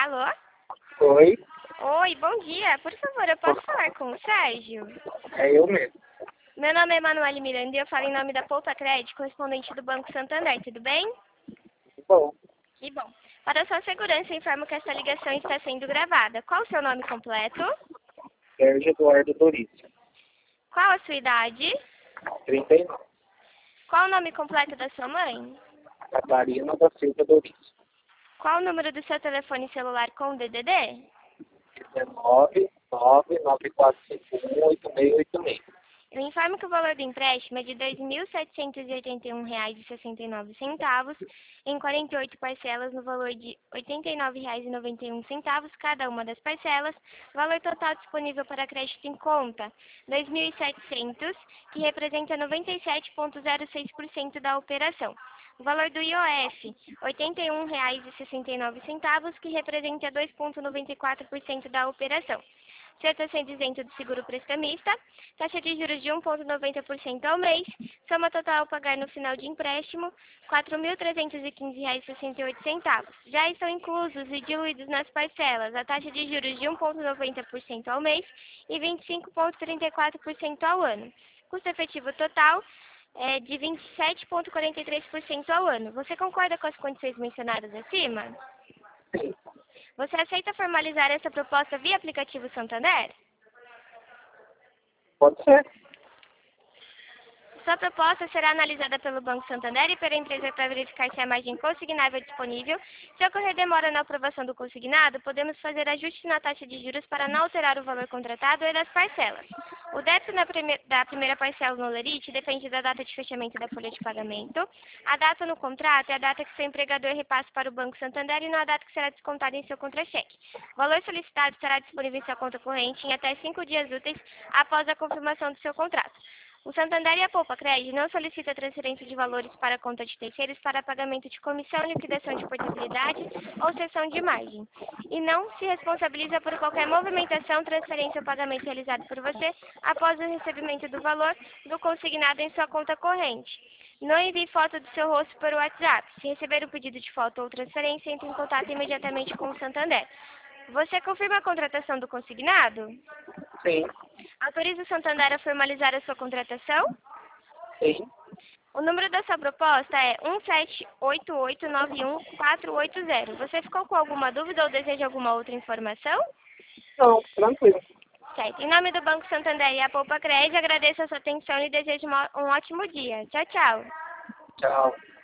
Alô? Oi, Oi, bom dia. Por favor, eu posso falar com o Sérgio? é eu mesmo. Meu nome é Emanuele Miranda e eu falo em nome da Poupa Crédito, correspondente do Banco Santander, tudo bem? Bom, Que bom. Para sua segurança, informo que essa ligação está sendo gravada. Qual o seu nome completo? Sérgio Eduardo Dorício, Qual a sua idade? 39. Qual o nome completo da sua mãe? Catarina da Silva Dorício, Qual o número do seu telefone celular com DDD? 19 994518686. Eu informo que o valor do empréstimo é de R$ 2.781,69 em 48 parcelas no valor de R$ 89,91 cada uma das parcelas. Valor total disponível para crédito em conta, R$ 2.700, que representa 97,06% da operação. O valor do IOF, R$ 81,69, que representa 2,94% da operação. Você está sendo isento de seguro prestamista, taxa de juros de 1,90% ao mês, soma total a pagar no final de empréstimo, R$ 4.315,68. Já estão inclusos e diluídos nas parcelas a taxa de juros de 1,90% ao mês e 25,34% ao ano. Custo efetivo total é de 27,43% ao ano. Você concorda com as condições mencionadas acima? Sim, Você aceita formalizar essa proposta via aplicativo Santander? pode ser. Sua proposta será analisada pelo Banco Santander e pela empresa para verificar se a margem consignável é disponível. Se ocorrer demora na aprovação do consignado, podemos fazer ajustes na taxa de juros para não alterar o valor contratado e das parcelas. O débito da primeira parcela no Lerite depende da data de fechamento da folha de pagamento. A data no contrato é a data que seu empregador repassa para o Banco Santander e não a data que será descontada em seu contra-cheque. O valor solicitado estará disponível em sua conta corrente em até 5 dias úteis após a confirmação do seu contrato. O Santander e a Poupa Crédito não solicita transferência de valores para a conta de terceiros para pagamento de comissão, liquidação de portabilidade ou cessão de margem. E não se responsabiliza por qualquer movimentação, transferência ou pagamento realizado por você após o recebimento do valor do consignado em sua conta corrente. Não envie foto do seu rosto por WhatsApp. Se receber um pedido de foto ou transferência, entre em contato imediatamente com o Santander. Você confirma a contratação do consignado? Sim, Autoriza o Santander a formalizar a sua contratação? sim. O número da sua proposta é 178891480. Você ficou com alguma dúvida ou deseja alguma outra informação? Não, tranquilo. Certo. Em nome do Banco Santander e a Poupa Crédito, agradeço a sua atenção e desejo um ótimo dia. Tchau, tchau. Tchau.